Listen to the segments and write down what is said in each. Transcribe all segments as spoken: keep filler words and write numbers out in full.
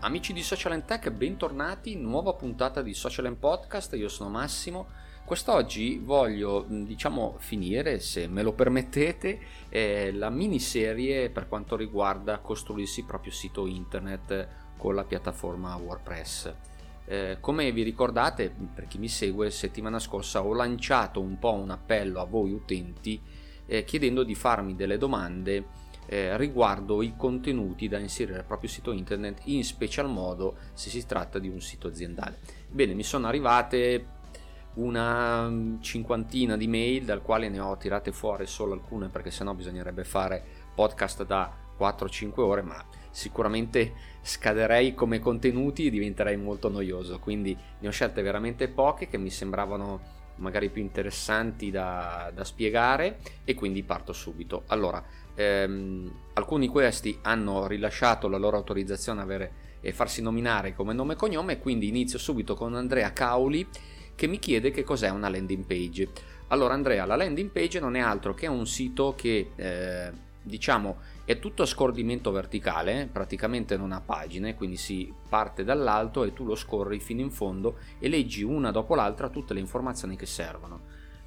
Amici di Social and Tech, bentornati, nuova puntata di Social and Podcast, io sono Massimo. Quest'oggi voglio, diciamo, finire, se me lo permettete, eh, la miniserie per quanto riguarda costruirsi il proprio sito internet con la piattaforma WordPress. Eh, come vi ricordate, per chi mi segue, settimana scorsa ho lanciato un po' un appello a voi utenti eh, chiedendo di farmi delle domande Eh, riguardo i contenuti da inserire al proprio sito internet, in special modo se si tratta di un sito aziendale. Bene, mi sono arrivate una cinquantina di mail, dal quale ne ho tirate fuori solo alcune perché sennò bisognerebbe fare podcast da quattro cinque ore, ma sicuramente scaderei come contenuti e diventerei molto noioso, quindi ne ho scelte veramente poche che mi sembravano magari più interessanti da, da spiegare, e quindi parto subito. Allora, ehm, alcuni di questi hanno rilasciato la loro autorizzazione a avere e farsi nominare come nome e cognome, quindi inizio subito con Andrea Cauli, che mi chiede che cos'è una landing page. Allora Andrea, la landing page non è altro che un sito che eh, diciamo è tutto a scordimento verticale, praticamente non ha pagine, quindi si parte dall'alto e tu lo scorri fino in fondo e leggi una dopo l'altra tutte le informazioni che servono.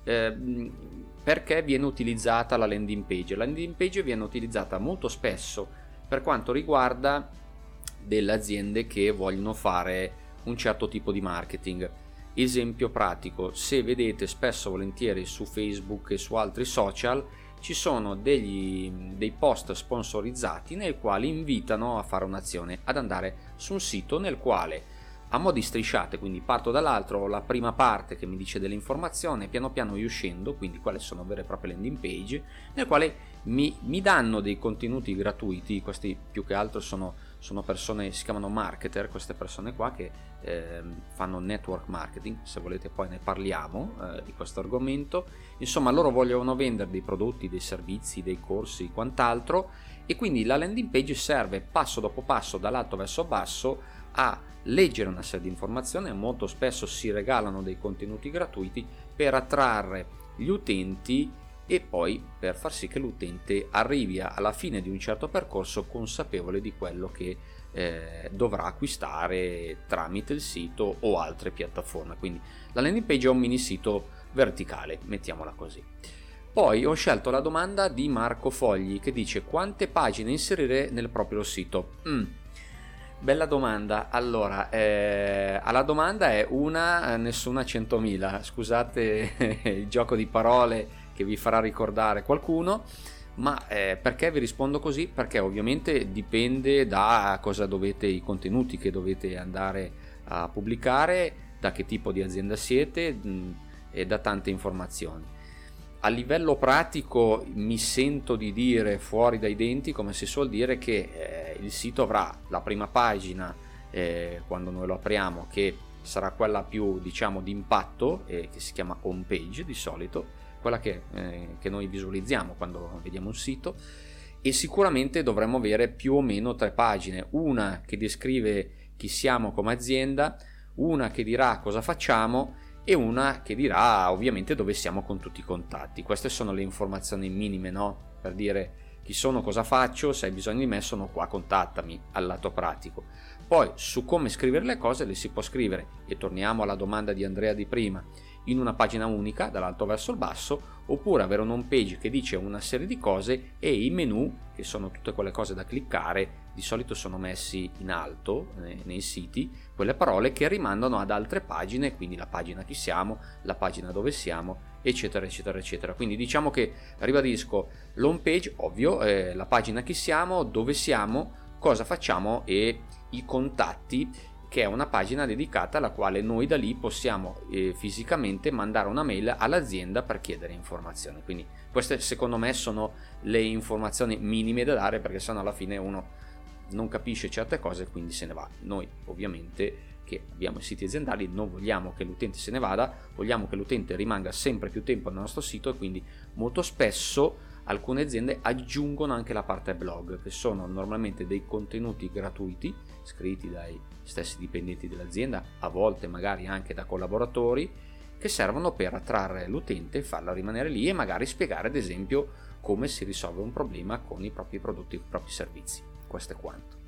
Eh, perché viene utilizzata la landing page? La landing page viene utilizzata molto spesso per quanto riguarda delle aziende che vogliono fare un certo tipo di marketing. Esempio pratico: se vedete spesso volentieri su Facebook e su altri social ci sono degli, dei post sponsorizzati nel quali invitano a fare un'azione, ad andare su un sito nel quale a mo' di strisciate, quindi parto dall'altro, la prima parte che mi dice dell'informazione, piano piano io scendo, quindi quelle sono vere e proprie landing page, nel quale mi, mi danno dei contenuti gratuiti. Questi più che altro sono, sono persone, si chiamano marketer, queste persone qua che eh, fanno network marketing, se volete poi ne parliamo eh, di questo argomento. Insomma, loro vogliono vendere dei prodotti, dei servizi, dei corsi, quant'altro, e quindi la landing page serve passo dopo passo, dall'alto verso il basso, a leggere una serie di informazioni. Molto spesso si regalano dei contenuti gratuiti per attrarre gli utenti e poi per far sì che l'utente arrivi alla fine di un certo percorso consapevole di quello che eh, dovrà acquistare tramite il sito o altre piattaforme. Quindi la landing page è un mini sito verticale, mettiamola così. Poi ho scelto la domanda di Marco Fogli che dice: quante pagine inserire nel proprio sito? Mm. Bella domanda. Allora, eh, alla domanda è una, nessuna centomila. Scusate il gioco di parole che vi farà ricordare qualcuno, ma eh, perché vi rispondo così? Perché ovviamente dipende da cosa dovete, i contenuti che dovete andare a pubblicare, da che tipo di azienda siete mh, e da tante informazioni. A livello pratico mi sento di dire fuori dai denti, come si suol dire, che eh, il sito avrà la prima pagina eh, quando noi lo apriamo, che sarà quella più, diciamo, di impatto, eh, che si chiama home page di solito, quella che, eh, che noi visualizziamo quando vediamo un sito, e sicuramente dovremmo avere più o meno tre pagine: una che descrive chi siamo come azienda, una che dirà cosa facciamo e una che dirà ovviamente dove siamo con tutti i contatti. Queste sono le informazioni minime, no? Per dire chi sono, cosa faccio, se hai bisogno di me sono qua, contattami, al lato pratico. Poi su come scrivere le cose le si può scrivere, e torniamo alla domanda di Andrea di prima, in una pagina unica dall'alto verso il basso, oppure avere un home page che dice una serie di cose e i menu, che sono tutte quelle cose da cliccare, di solito sono messi in alto eh, nei siti, quelle parole che rimandano ad altre pagine, quindi la pagina chi siamo, la pagina dove siamo, eccetera eccetera eccetera. Quindi diciamo che, ribadisco, l'home page, ovvio, eh, la pagina chi siamo, dove siamo, cosa facciamo e i contatti, che è una pagina dedicata alla quale noi da lì possiamo eh, fisicamente mandare una mail all'azienda per chiedere informazioni. Quindi queste secondo me sono le informazioni minime da dare, perché sennò alla fine uno non capisce certe cose e quindi se ne va. Noi ovviamente che abbiamo i siti aziendali non vogliamo che l'utente se ne vada, vogliamo che l'utente rimanga sempre più tempo nel nostro sito, e quindi molto spesso alcune aziende aggiungono anche la parte blog, che sono normalmente dei contenuti gratuiti scritti dai stessi dipendenti dell'azienda, a volte magari anche da collaboratori, che servono per attrarre l'utente, farlo rimanere lì e magari spiegare ad esempio come si risolve un problema con i propri prodotti, i propri servizi. Questo è quanto.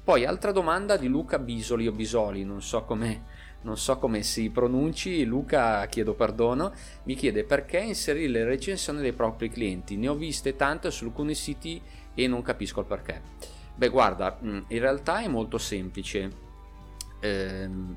Poi altra domanda di Luca Bisoli o Bisoli, non so come, non so come si pronunci. Luca, chiedo perdono, mi chiede perché inserire le recensioni dei propri clienti. Ne ho viste tante su alcuni siti e non capisco il perché. Beh, guarda, in realtà è molto semplice. Ehm,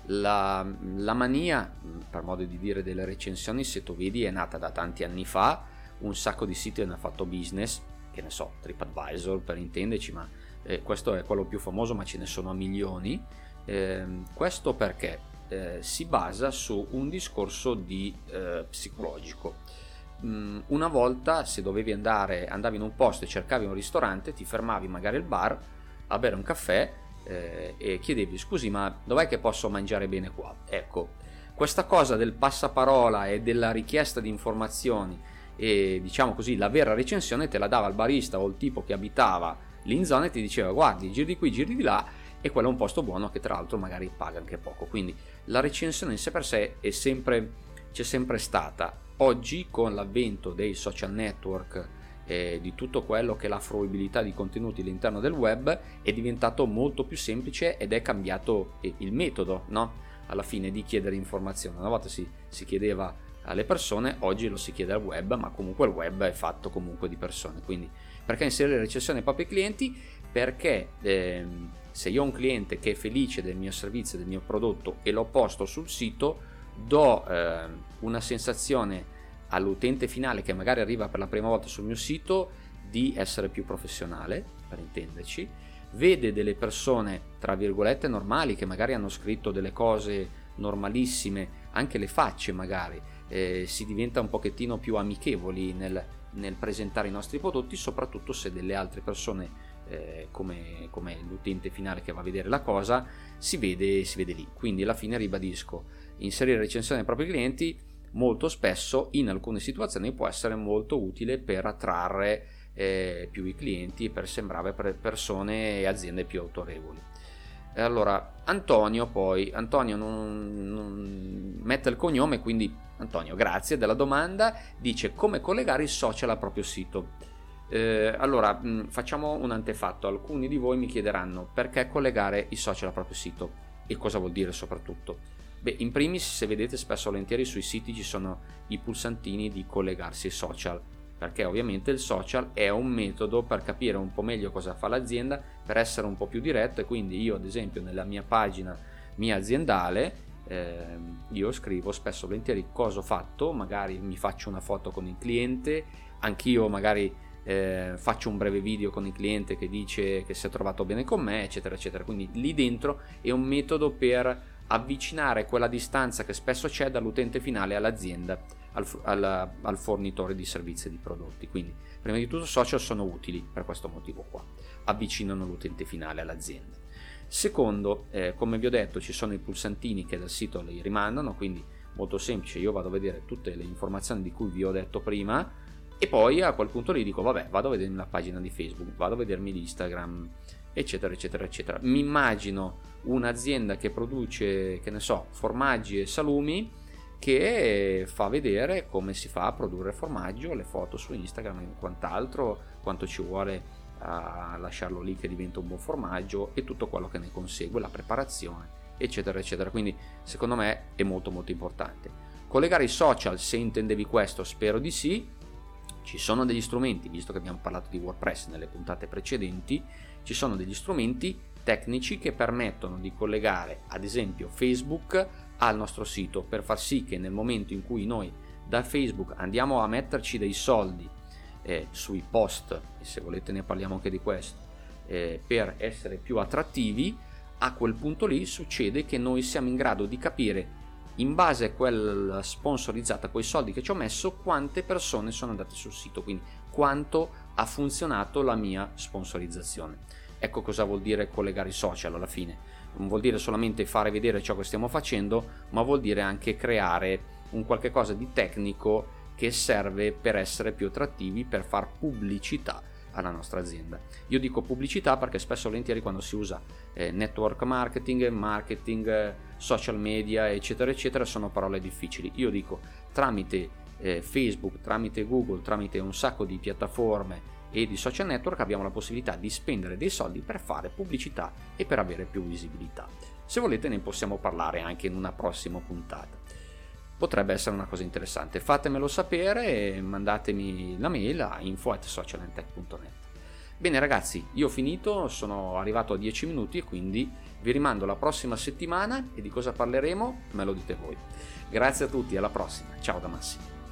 la, la mania, per modo di dire, delle recensioni, se tu vedi, è nata da tanti anni fa. Un sacco di siti ne ha fatto business, che ne so, TripAdvisor per intenderci, ma eh, questo è quello più famoso, ma ce ne sono a milioni. Eh, questo perché eh, si basa su un discorso di eh, psicologico. Mm, una volta, se dovevi andare, andavi in un posto e cercavi un ristorante, ti fermavi magari al bar a bere un caffè eh, e chiedevi: scusi, ma dov'è che posso mangiare bene qua? Ecco, questa cosa del passaparola e della richiesta di informazioni e, diciamo così, la vera recensione te la dava il barista o il tipo che abitava lì in zona e ti diceva: guardi, giri di qui, giri di là, e quello è un posto buono che tra l'altro magari paga anche poco. Quindi la recensione in sé per sé è sempre, c'è sempre stata. Oggi, con l'avvento dei social network e di tutto quello che è la fruibilità di contenuti all'interno del web, è diventato molto più semplice ed è cambiato il metodo, no? Alla fine, di chiedere informazioni. Una volta si, si chiedeva alle persone, oggi lo si chiede al web, ma comunque il web è fatto comunque di persone. Quindi perché inserire recensioni ai propri clienti? Perché ehm, se io ho un cliente che è felice del mio servizio, del mio prodotto, e lo posto sul sito, do eh, una sensazione all'utente finale che magari arriva per la prima volta sul mio sito di essere più professionale, per intenderci, vede delle persone tra virgolette normali che magari hanno scritto delle cose normalissime, anche le facce magari, eh, si diventa un pochettino più amichevoli nel, nel presentare i nostri prodotti, soprattutto se delle altre persone eh, come, come l'utente finale che va a vedere la cosa si vede, si vede lì. Quindi alla fine ribadisco, inserire recensioni ai propri clienti molto spesso in alcune situazioni può essere molto utile per attrarre eh, più i clienti e per sembrare per persone e aziende più autorevoli. E allora Antonio, poi Antonio non, non mette il cognome, quindi Antonio, grazie della domanda, dice: come collegare i social al proprio sito. Eh, allora mh, facciamo un antefatto. Alcuni di voi mi chiederanno perché collegare i social al proprio sito e cosa vuol dire soprattutto. Beh, in primis, se vedete, spesso e volentieri sui siti ci sono i pulsantini di collegarsi ai social, perché ovviamente il social è un metodo per capire un po' meglio cosa fa l'azienda, per essere un po' più diretto. E quindi io, ad esempio, nella mia pagina mia aziendale, eh, io scrivo spesso e volentieri cosa ho fatto, magari mi faccio una foto con il cliente, anch'io magari eh, faccio un breve video con il cliente che dice che si è trovato bene con me, eccetera eccetera. Quindi lì dentro è un metodo per avvicinare quella distanza che spesso c'è dall'utente finale all'azienda, al, al, al fornitore di servizi e di prodotti. Quindi prima di tutto social sono utili per questo motivo qua, avvicinano l'utente finale all'azienda. Secondo, eh, come vi ho detto, ci sono i pulsantini che dal sito li rimandano, quindi molto semplice, io vado a vedere tutte le informazioni di cui vi ho detto prima e poi a quel punto lì dico: vabbè, vado a vedermi la pagina di Facebook, vado a vedermi l'Instagram, eccetera eccetera eccetera. Mi immagino un'azienda che produce, che ne so, formaggi e salumi, che fa vedere come si fa a produrre formaggio, le foto su Instagram e quant'altro, quanto ci vuole a lasciarlo lì che diventa un buon formaggio e tutto quello che ne consegue, la preparazione, eccetera eccetera. Quindi secondo me è molto molto importante collegare i social. Se intendevi questo, spero di sì. Ci sono degli strumenti, visto che abbiamo parlato di WordPress nelle puntate precedenti, ci sono degli strumenti tecnici che permettono di collegare ad esempio Facebook al nostro sito, per far sì che nel momento in cui noi da Facebook andiamo a metterci dei soldi eh, sui post, e se volete ne parliamo anche di questo, eh, per essere più attrattivi, a quel punto lì succede che noi siamo in grado di capire, in base a quella sponsorizzata, quei soldi che ci ho messo, quante persone sono andate sul sito, quindi quanto ha funzionato la mia sponsorizzazione. Ecco cosa vuol dire collegare i social alla fine. Non vuol dire solamente fare vedere ciò che stiamo facendo, ma vuol dire anche creare un qualche cosa di tecnico che serve per essere più attrattivi, per far pubblicità alla nostra azienda. Io dico pubblicità perché spesso e volentieri quando si usa eh, network marketing, marketing, eh, social media, eccetera eccetera, sono parole difficili. Io dico tramite eh, Facebook, tramite Google, tramite un sacco di piattaforme e di social network abbiamo la possibilità di spendere dei soldi per fare pubblicità e per avere più visibilità. Se volete ne possiamo parlare anche in una prossima puntata. Potrebbe essere una cosa interessante. Fatemelo sapere e mandatemi la mail a info at socialentech punto net. Bene ragazzi, io ho finito, sono arrivato a dieci minuti e quindi vi rimando la prossima settimana e di cosa parleremo me lo dite voi. Grazie a tutti, alla prossima. Ciao da Massimo.